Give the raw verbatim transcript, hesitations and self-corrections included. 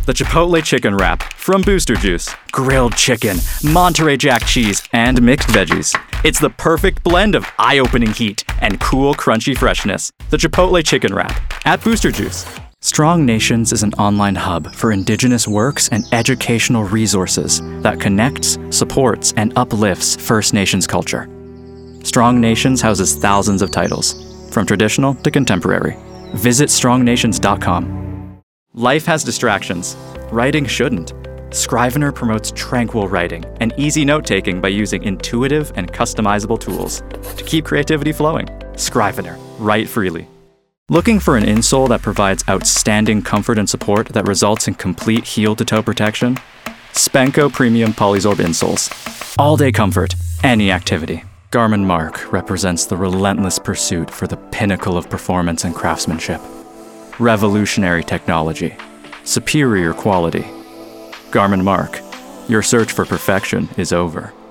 The Chipotle Chicken Wrap from Booster Juice. Grilled chicken, Monterey Jack cheese, and mixed veggies. It's the perfect blend of eye-opening heat and cool, crunchy freshness. The Chipotle Chicken Wrap at Booster Juice. Strong Nations is an online hub for Indigenous works and educational resources that connects, supports, and uplifts First Nations culture. Strong Nations houses thousands of titles, from traditional to contemporary. Visit strong nations dot com. Life has distractions. Writing shouldn't. Scrivener promotes tranquil writing and easy note-taking by using intuitive and customizable tools to keep creativity flowing. Scrivener. Write freely. Looking for an insole that provides outstanding comfort and support that results in complete heel-to-toe protection? Spenco Premium Polysorb insoles. All-day comfort, any activity. Garmin Mark represents the relentless pursuit for the pinnacle of performance and craftsmanship. Revolutionary technology. Superior quality. Garmin Mark. Your search for perfection is over.